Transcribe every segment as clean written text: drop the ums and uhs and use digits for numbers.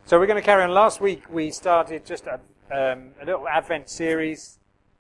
So we're going to carry on. Last week we started just a little Advent series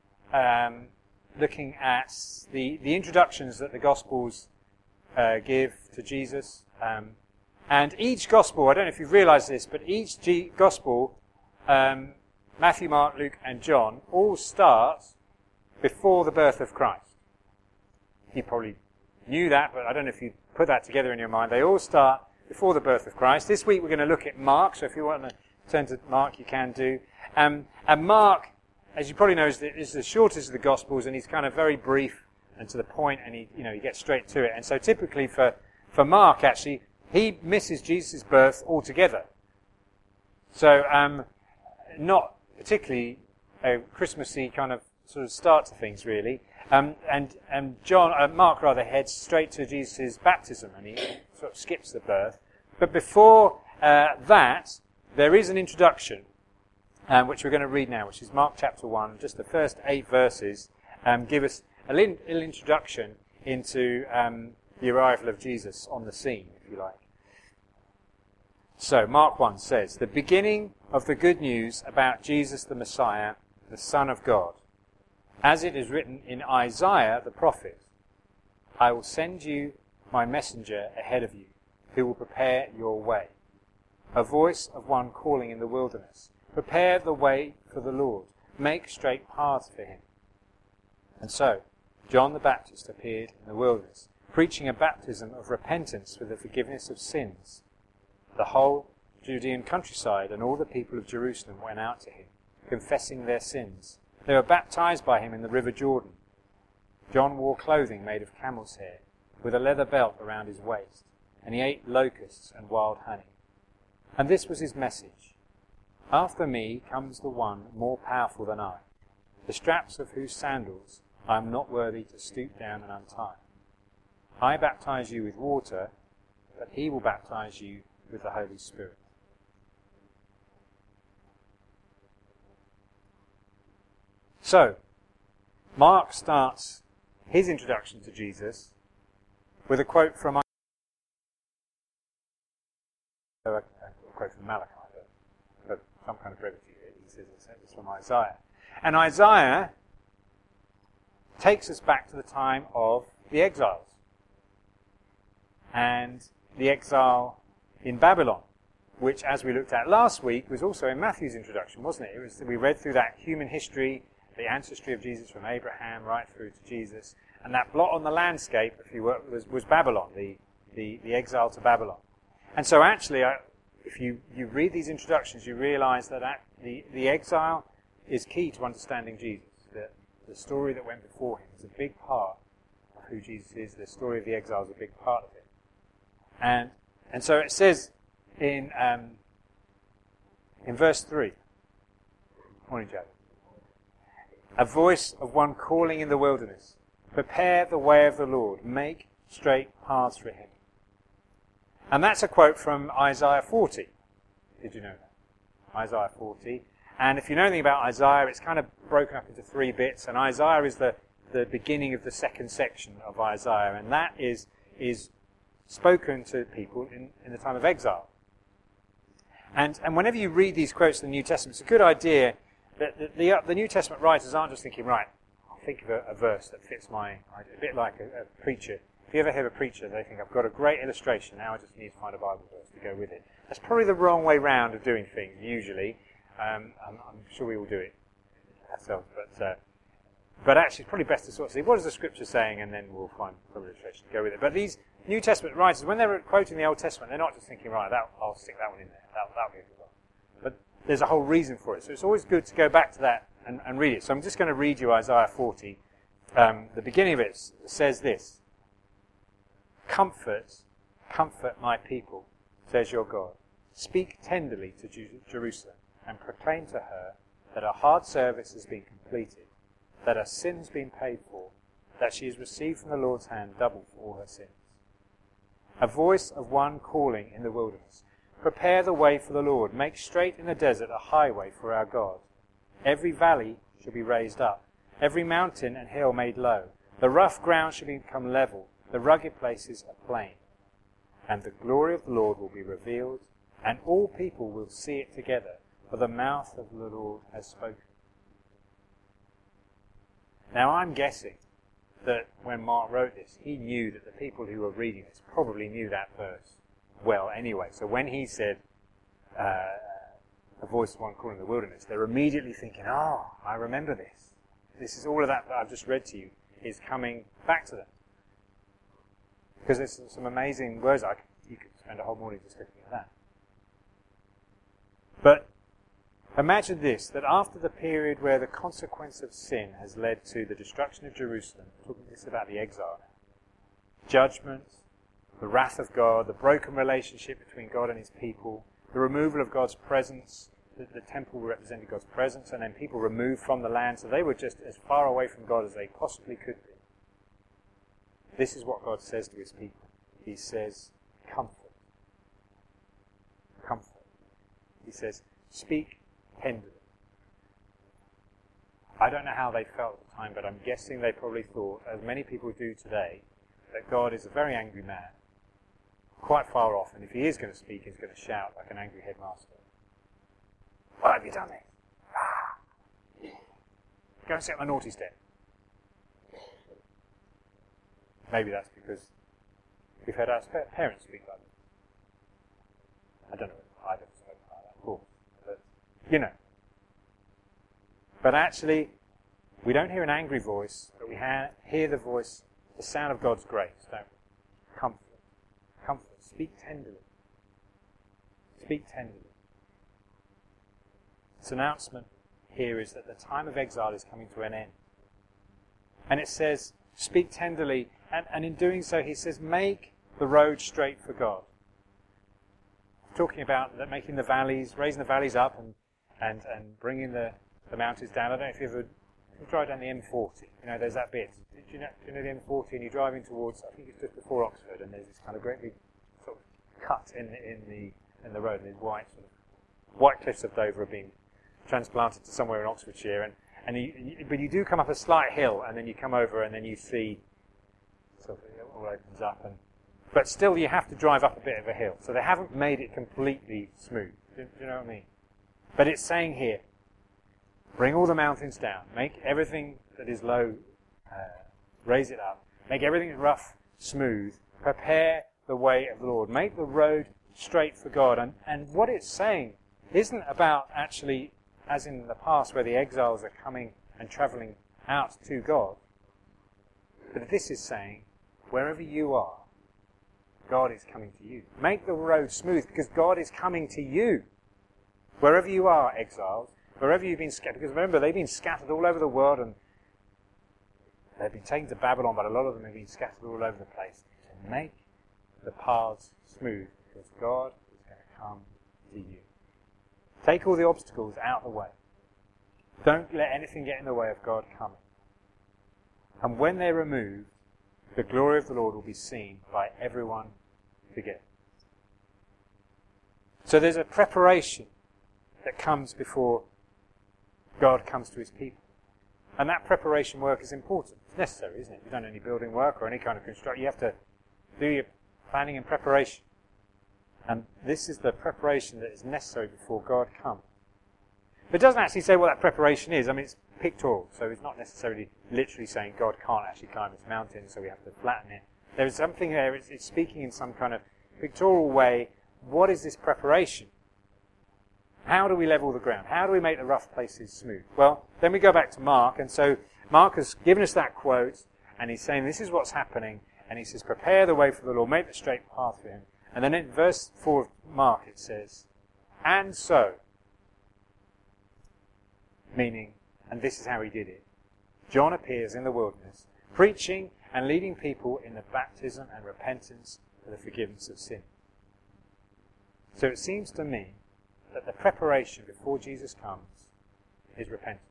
looking at the introductions that the Gospels give to Jesus. And each Gospel, I don't know if you've realised this, but each Gospel, Matthew, Mark, Luke and John, all start before the birth of Christ. You probably knew that, but I don't know if you put that together in your mind. They all start before the birth of Christ. This week we're going to look at Mark, so if you want to turn to Mark, you can do. And Mark, as you probably know, is the shortest of the Gospels, and he's kind of very brief and to the point, and he gets straight to it. And so typically for Mark, actually, he misses Jesus' birth altogether. So not particularly a Christmassy kind of sort of start to things, really. And Mark heads straight to Jesus' baptism, and he sort of skips the birth. But before that, there is an introduction, which we're going to read now, which is Mark chapter 1. Just the first 8 verses give us a little introduction into the arrival of Jesus on the scene, if you like. So, Mark 1 says, "The beginning of the good news about Jesus the Messiah, the Son of God. As it is written in Isaiah the prophet, I will send you my messenger ahead of you, who will prepare your way. A voice of one calling in the wilderness, prepare the way for the Lord, make straight paths for him. And so, John the Baptist appeared in the wilderness, preaching a baptism of repentance for the forgiveness of sins. The whole Judean countryside and all the people of Jerusalem went out to him, confessing their sins. They were baptized by him in the river Jordan. John wore clothing made of camel's hair, with a leather belt around his waist, and he ate locusts and wild honey. And this was his message: After me comes the one more powerful than I, the straps of whose sandals I am not worthy to stoop down and untie. I baptize you with water, but he will baptize you with the Holy Spirit." So, Mark starts his introduction to Jesus with a quote from Malachi, but some kind of brevity. He says it's from Isaiah. And Isaiah takes us back to the time of the exiles and the exile in Babylon, which, as we looked at last week, was also in Matthew's introduction, wasn't it? We read through that human history, the ancestry of Jesus from Abraham right through to Jesus, and that blot on the landscape, if you were, was Babylon, the exile to Babylon. And so actually, if you read these introductions, you realize that the exile is key to understanding Jesus. The story that went before him is a big part of who Jesus is. The story of the exile is a big part of it. And so it says in verse 3, morning, Joe. A voice of one calling in the wilderness, prepare the way of the Lord, make straight paths for him. And that's a quote from Isaiah 40. Did you know that? Isaiah 40. And if you know anything about Isaiah, it's kind of broken up into 3 bits. And Isaiah is the beginning of the second section of Isaiah. And that is spoken to people in the time of exile. And whenever you read these quotes in the New Testament, it's a good idea that the New Testament writers aren't just thinking, right, I'll think of a verse that fits my idea. A bit like a preacher. If you ever hear a preacher, they think, I've got a great illustration, now I just need to find a Bible verse to go with it. That's probably the wrong way round of doing things, usually. I'm sure we all do it ourselves, but actually it's probably best to sort of see, what is the Scripture saying, and then we'll find some illustration to go with it. But these New Testament writers, when they're quoting the Old Testament, they're not just thinking, right, I'll stick that one in there, that'll be a good one. But there's a whole reason for it, so it's always good to go back to that and read it. So I'm just going to read you Isaiah 40. The beginning of it says this: Comfort my people, says your God. Speak tenderly to Jerusalem, and proclaim to her that her hard service has been completed, that her sin has been paid for, that she has received from the Lord's hand double for all her sins. A voice of one calling in the wilderness, prepare the way for the Lord, make straight in the desert a highway for our God. Every valley shall be raised up, every mountain and hill made low. The rough ground shall become level, the rugged places a plain. And the glory of the Lord will be revealed, and all people will see it together, for the mouth of the Lord has spoken. Now I'm guessing that when Mark wrote this, he knew that the people who were reading this probably knew that verse well anyway. So when he said, a voice of one calling in the wilderness, they're immediately thinking, oh, I remember this. This is all of that I've just read to you is coming back to them. Because there's some amazing words. You could spend a whole morning just looking at that. But imagine this, that after the period where the consequence of sin has led to the destruction of Jerusalem, we're talking this about the exile now, judgment, the wrath of God, the broken relationship between God and his people, the removal of God's presence, the temple represented God's presence, and then people removed from the land, so they were just as far away from God as they possibly could be. This is what God says to his people. He says, comfort. Comfort. He says, speak tenderly. I don't know how they felt at the time, but I'm guessing they probably thought, as many people do today, that God is a very angry man, quite far off, and if he is going to speak, he's going to shout like an angry headmaster. Why have you done this? Ah. Go and sit on the naughty step. Maybe that's because we've heard our parents speak like that. I don't know if I've ever spoken like that before, but you know. But actually, we don't hear an angry voice, but we hear the voice, the sound of God's grace, don't we? Comfort. Comfort. Speak tenderly. Speak tenderly. This announcement here is that the time of exile is coming to an end. And it says, speak tenderly, and in doing so he says, make the road straight for God. Talking about that, making the valleys, raising the valleys up and bringing the mountains down. I don't know if you ever drive down the M40. You know, there's that bit. Do you know the M40, and you're driving towards, I think it's just before Oxford, and there's this kind of great big sort of cut in the road, and these white cliffs of Dover have been transplanted to somewhere in Oxfordshire, but you do come up a slight hill, and then you come over, and then you see sort of it all opens up, but still you have to drive up a bit of a hill. So they haven't made it completely smooth. Do you know what I mean? But it's saying here, bring all the mountains down, make everything that is low, raise it up, make everything rough, smooth, prepare the way of the Lord, make the road straight for God. And what it's saying isn't about actually, as in the past where the exiles are coming and travelling out to God, but this is saying, wherever you are, God is coming to you. Make the road smooth because God is coming to you. Wherever you are, exiles, wherever you've been scattered, because remember, they've been scattered all over the world, and they've been taken to Babylon, but a lot of them have been scattered all over the place. So make the paths smooth, because God is going to come to you. Take all the obstacles out of the way. Don't let anything get in the way of God coming. And when they're removed, the glory of the Lord will be seen by everyone together. So there's a preparation that comes before God comes to his people. And that preparation work is important. It's necessary, isn't it? If you've done any building work or any kind of construction, you have to do your planning and preparation. And this is the preparation that is necessary before God comes. But it doesn't actually say what that preparation is. I mean, it's pictorial, so it's not necessarily literally saying God can't actually climb this mountain, so we have to flatten it. There is something there, it's speaking in some kind of pictorial way. What is this preparation? How do we level the ground? How do we make the rough places smooth? Well, then we go back to Mark, and so Mark has given us that quote, and he's saying this is what's happening, and he says, prepare the way for the Lord, make the straight path for him. And then in verse 4 of Mark it says, and so, meaning, and this is how he did it, John appears in the wilderness, preaching and leading people in the baptism and repentance for the forgiveness of sin. So it seems to me that the preparation before Jesus comes is repentance.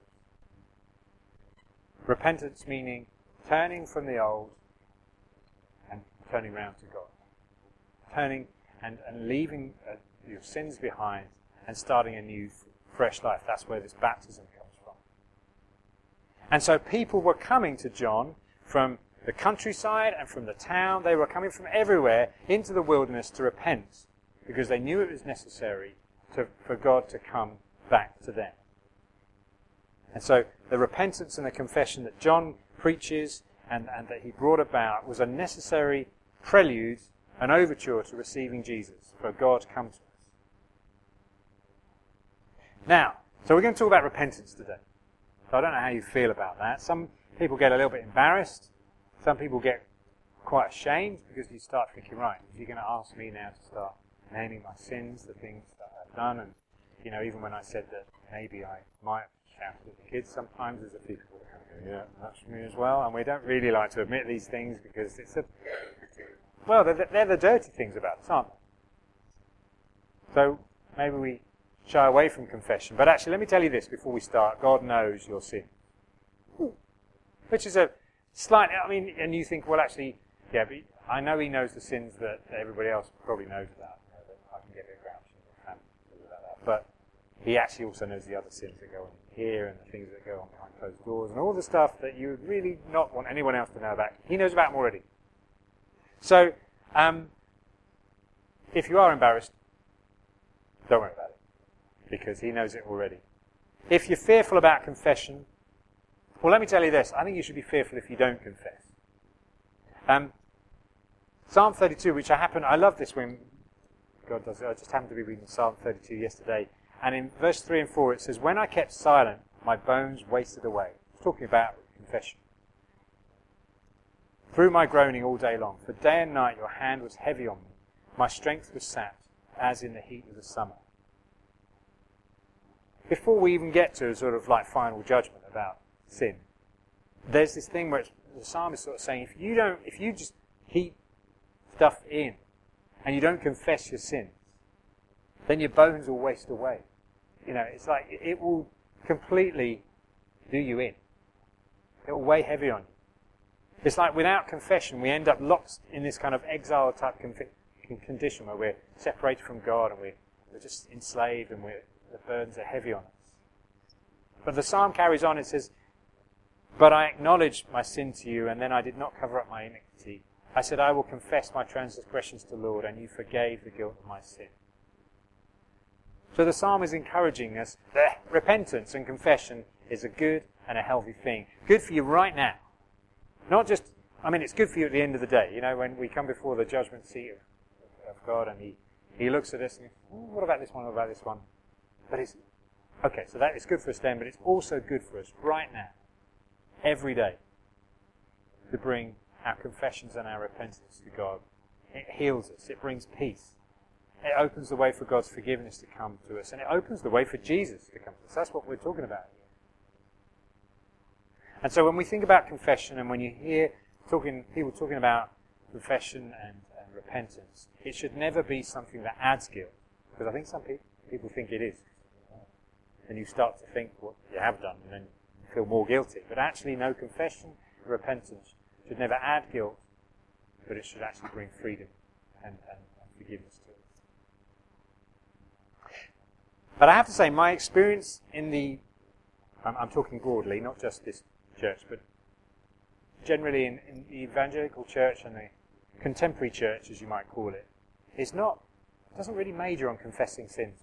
Repentance meaning turning from the old and turning round to God. Turning and leaving your sins behind and starting a new, fresh life. That's where this baptism comes from. And so people were coming to John from the countryside and from the town. They were coming from everywhere into the wilderness to repent. because they knew it was necessary for God to come back to them. And so the repentance and the confession that John preaches and that he brought about was a necessary prelude, an overture to receiving Jesus, for God to come to us. Now, so we're going to talk about repentance today. So I don't know how you feel about that. Some people get a little bit embarrassed. Some people get quite ashamed because you start thinking, right, if you're going to ask me now to start naming my sins, the things that I've done, and, you know, even when I said that maybe I might shout at the kids, sometimes there's a few people that come and go, yeah, that's me as well, and we don't really like to admit these things because it's well, they're the dirty things about us, aren't they? So maybe we shy away from confession. But actually, let me tell you this before we start. God knows your sin. Which is a slight, I mean, and you think, well, actually, yeah, but I know he knows the sins that everybody else probably knows about. You know, that I can get a bit grouchy and about that. But he actually also knows the other sins that go on here and the things that go on behind closed doors and all the stuff that you would really not want anyone else to know about. He knows about them already. So, if you are embarrassed, don't worry about it, because he knows it already. If you're fearful about confession, well, let me tell you this. I think you should be fearful if you don't confess. Psalm 32, which I love this when God does it. I just happened to be reading Psalm 32 yesterday. And in verse 3 and 4, it says, when I kept silent, my bones wasted away. It's talking about confession. Through my groaning all day long, for day and night your hand was heavy on me. My strength was sapped, as in the heat of the summer. Before we even get to a sort of like final judgment about sin, there's this thing where the psalmist sort of saying, if you just heap stuff in and you don't confess your sins, then your bones will waste away. You know, it's like it will completely do you in. It will weigh heavy on you. It's like without confession, we end up locked in this kind of exile type condition where we're separated from God and we're just enslaved and the burdens are heavy on us. But the psalm carries on, it says, but I acknowledged my sin to you, and then I did not cover up my iniquity. I said, I will confess my transgressions to the Lord, and you forgave the guilt of my sin. So the psalm is encouraging us that repentance and confession is a good and a healthy thing. Good for you right now. Not just, I mean, it's good for you at the end of the day. You know, when we come before the judgment seat of God and he looks at us and what about this one, what about this one? But it's, okay, so that is good for us then, but it's also good for us right now, every day, to bring our confessions and our repentance to God. It heals us. It brings peace. It opens the way for God's forgiveness to come to us. And it opens the way for Jesus to come to us. That's what we're talking about here. And so when we think about confession and when you hear people talking about confession and repentance, it should never be something that adds guilt. Because I think some people think it is. And you start to think what you have done and then you feel more guilty. But actually, no, confession and repentance should never add guilt, but it should actually bring freedom and forgiveness to us. But I have to say, my experience in I'm talking broadly, not just this church, but generally in the evangelical church and the contemporary church, as you might call it, doesn't really major on confessing sins.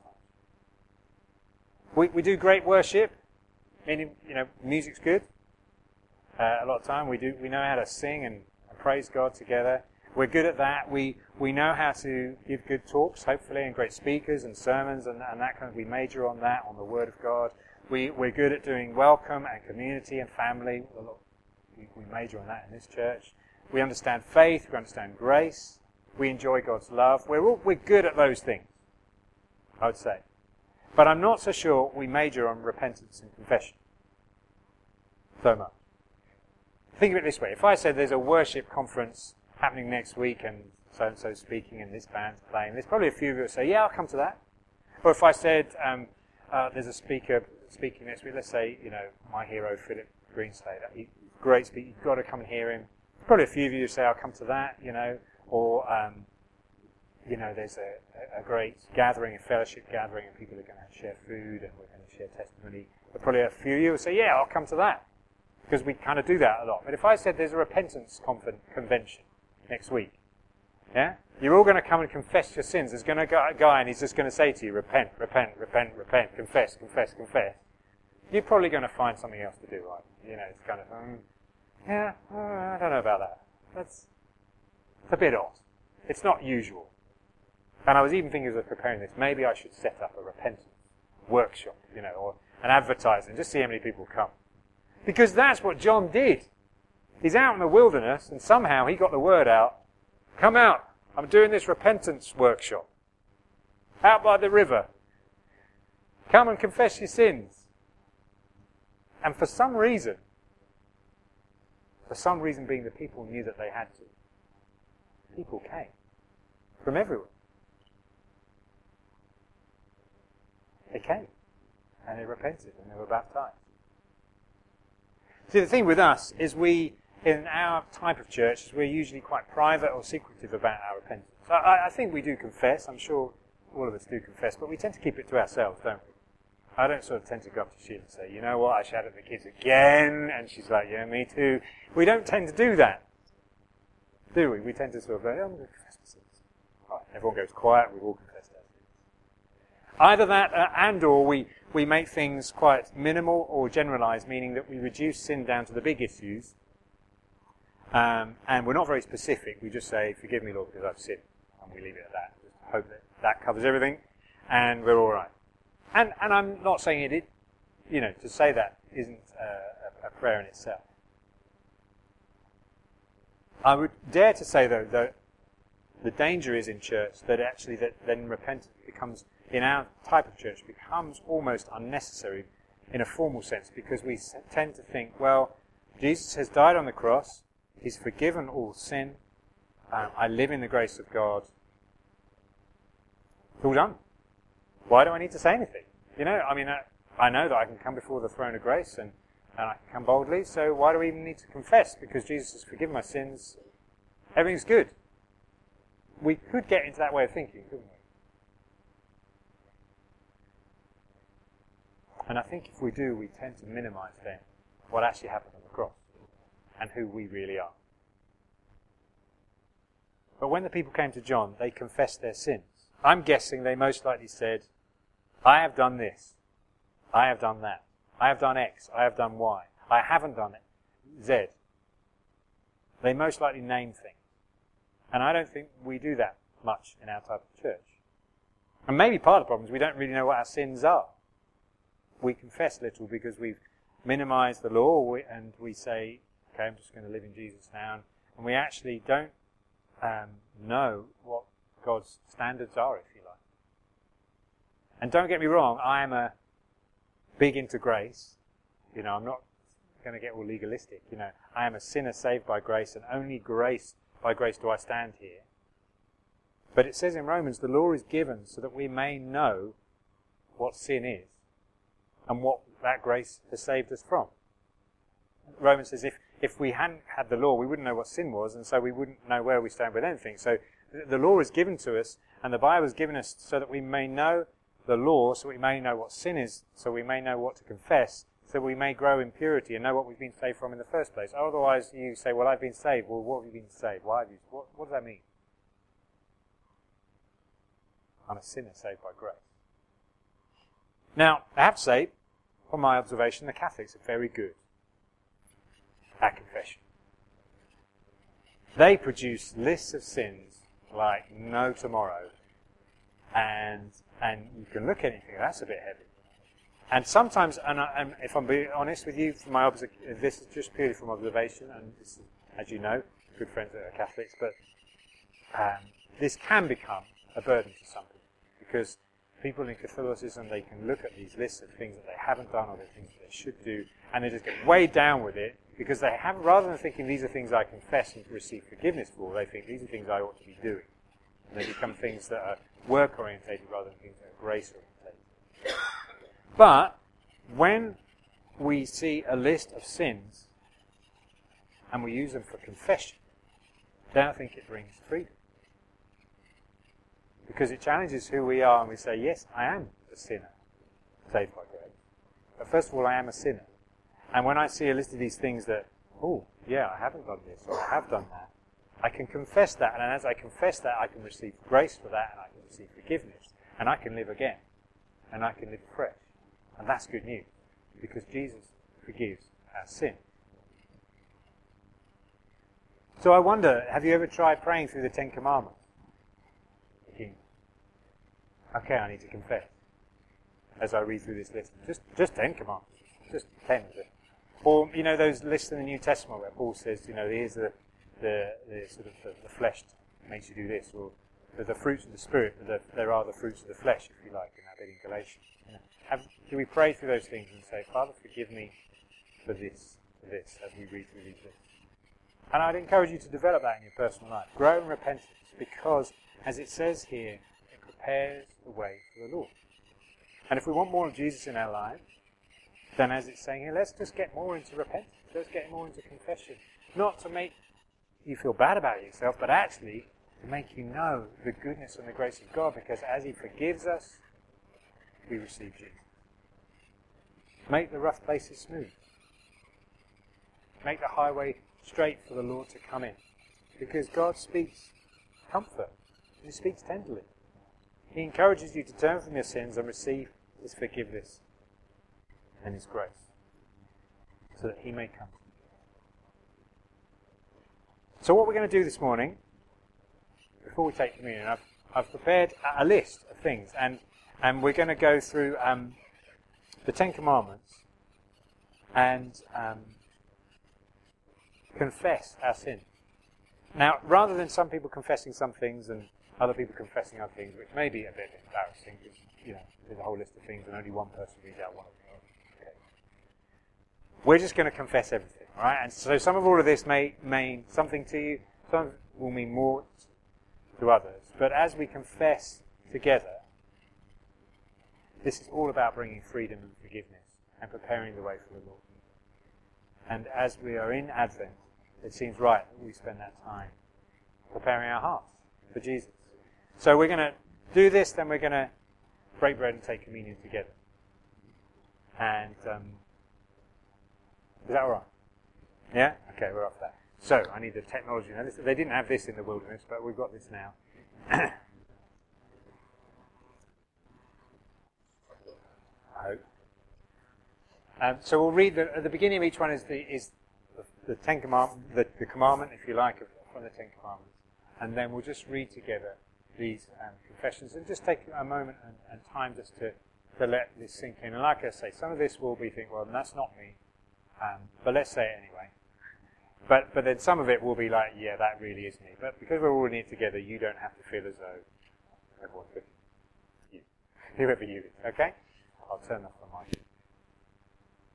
We do great worship, meaning, you know, music's good. A lot of time we know how to sing and praise God together. We're good at that. We know how to give good talks, hopefully, and great speakers and sermons and that kind of. We major on that, on the Word of God. We're good at doing welcome and community and family. We major on that in this church. We understand faith. We understand grace. We enjoy God's love. We're good at those things, I would say. But I'm not so sure we major on repentance and confession so much. Think of it this way. If I said there's a worship conference happening next week and so-and-so speaking and this band's playing, there's probably a few of you who say, yeah, I'll come to that. Or if I said there's a speaker speaking next week, let's say, you know, my hero, Philip Greenslade, great speaker, you've got to come and hear him. Probably a few of you who say, I'll come to that, you know, or, you know, there's a great gathering, a fellowship gathering, and people are going to share food and we're going to share testimony. But probably a few of you will say, yeah, I'll come to that. Because we kind of do that a lot. But if I said there's a repentance convention next week, Yeah? You're all going to come and confess your sins. There's going to go a guy and he's just going to say to you, repent, repent, repent, repent, confess, confess, confess. You're probably going to find something else to do, right? You know, it's kind of, I don't know about that. It's a bit odd. It's not usual. And I was even thinking as I was preparing this, maybe I should set up a repentance workshop, you know, or an advertising, just see how many people come. Because that's what John did. He's out in the wilderness, and somehow he got the word out. Come out. I'm doing this repentance workshop. Out by the river. Come and confess your sins. And for some reason being the people knew that they had to, people came from everywhere. They came. And they repented, and they were baptized. See, the thing with us is in our type of church, we're usually quite private or secretive about our repentance. I think we do confess. I'm sure all of us do confess, but we tend to keep it to ourselves, don't we? I don't sort of tend to go up to Sheila and say, you know what, I shouted at the kids again, and she's like, yeah, me too. We don't tend to do that, do we? We tend to sort of go, I'm going to confess my sins. Right, everyone goes quiet, we've all confessed our sins. Either that, and or we make things quite minimal or generalized, meaning that we reduce sin down to the big issues, and we're not very specific. We just say, forgive me, Lord, because I've sinned, and we leave it at that. Just hope that that covers everything, and we're all right. And I'm not saying it, you know, to say that isn't a prayer in itself. I would dare to say, though, that the danger is in church that actually that then repentance becomes, in our type of church, becomes almost unnecessary in a formal sense, because we tend to think, well, Jesus has died on the cross, he's forgiven all sin, I live in the grace of God. It's all done. Why do I need to say anything? You know, I mean, I know that I can come before the throne of grace and I can come boldly, so why do we even need to confess? Because Jesus has forgiven my sins, everything's good. We could get into that way of thinking, couldn't we? And I think if we do, we tend to minimize then what actually happened on the cross and who we really are. But when the people came to John, they confessed their sins. I'm guessing they most likely said, I have done this, I have done that, I have done X, I have done Y, I haven't done it, Z. They most likely named things. And I don't think we do that much in our type of church. And maybe part of the problem is we don't really know what our sins are. We confess little because we've minimized the law and we say, okay, I'm just going to live in Jesus now. And we actually don't know what God's standards are, if you like. And don't get me wrong, I am a big into grace. You know, I'm not going to get all legalistic. You know, I am a sinner saved by grace, and only by grace do I stand here. But it says in Romans, the law is given so that we may know what sin is and what that grace has saved us from. Romans says if we hadn't had the law, we wouldn't know what sin was, and so we wouldn't know where we stand with anything. So the law is given to us, and the Bible is given us so that we may know the law, so we may know what sin is, so we may know what to confess, so we may grow in purity and know what we've been saved from in the first place. Otherwise, you say, well, I've been saved. Well, what have you been saved? Why have you? What does that mean? I'm a sinner saved by grace. Now, I have to say, from my observation, the Catholics are very good at confession. They produce lists of sins like no tomorrow, and you can look at it and think, that's a bit heavy. And sometimes, and if I'm being honest with you, from my this is just purely from observation, and this is, as you know, good friends that are Catholics, but this can become a burden to some people, because people in Catholicism, they can look at these lists of things that they haven't done or the things that they should do, and they just get weighed down with it, because they have, rather than thinking these are things I confess and receive forgiveness for, they think these are things I ought to be doing. And they become things that are work-orientated rather than things that are grace-orientated. But when we see a list of sins and we use them for confession, then I think it brings freedom. Because it challenges who we are, and we say, yes, I am a sinner, saved by grace. But first of all, I am a sinner. And when I see a list of these things that, oh, yeah, I haven't done this, or I have done that, I can confess that, and as I confess that, I can receive grace for that, and I can receive forgiveness, and I can live again, and I can live fresh. And that's good news, because Jesus forgives our sin. So I wonder, have you ever tried praying through the Ten Commandments? Okay, I need to confess as I read through this list. Just 10 commands. Just 10 of it. Or, those lists in the New Testament where Paul says, here's the sort of the flesh makes you do this, or the fruits of the Spirit, there are the fruits of the flesh, if you like, in that bit in Galatians. Do we pray through those things and say, Father, forgive me for this, as we read through these lists? And I'd encourage you to develop that in your personal life. Grow in repentance, because, as it says here, it prepares the way for the Lord. And if we want more of Jesus in our lives, then as it's saying here, let's just get more into repentance. Let's get more into confession. Not to make you feel bad about yourself, but actually to make you know the goodness and the grace of God, because as He forgives us, we receive Jesus. Make the rough places smooth. Make the highway straight for the Lord to come in. Because God speaks comfort. He speaks tenderly. He encourages you to turn from your sins and receive His forgiveness and His grace, so that He may come. So what we're going to do this morning, before we take communion, I've prepared a list of things, and we're going to go through the Ten Commandments and confess our sin. Now, rather than some people confessing some things and other people confessing other things, which may be a bit embarrassing, because there's a whole list of things and only one person reads out one of them. Okay. We're just going to confess everything, all right? And so some of all of this may mean something to you, some will mean more to others. But as we confess together, this is all about bringing freedom and forgiveness and preparing the way for the Lord. And as we are in Advent, it seems right that we spend that time preparing our hearts for Jesus. So we're going to do this, then we're going to break bread and take communion together. And is that all right? Yeah? Okay, we're off that. So I need the technology now. They didn't have this in the wilderness, but we've got this now. I hope. So we'll read at the beginning of each one is the Ten Commandment, the commandment, if you like, from the Ten Commandments, and then we'll just read together these confessions and just take a moment and time just to let this sink in. And like I say, some of this will be think, well, that's not me, but let's say it anyway. But then some of it will be like, yeah, that really is me. But because we're all in it together, you don't have to feel as though everyone's with you, whoever you is. Okay? I'll turn that off.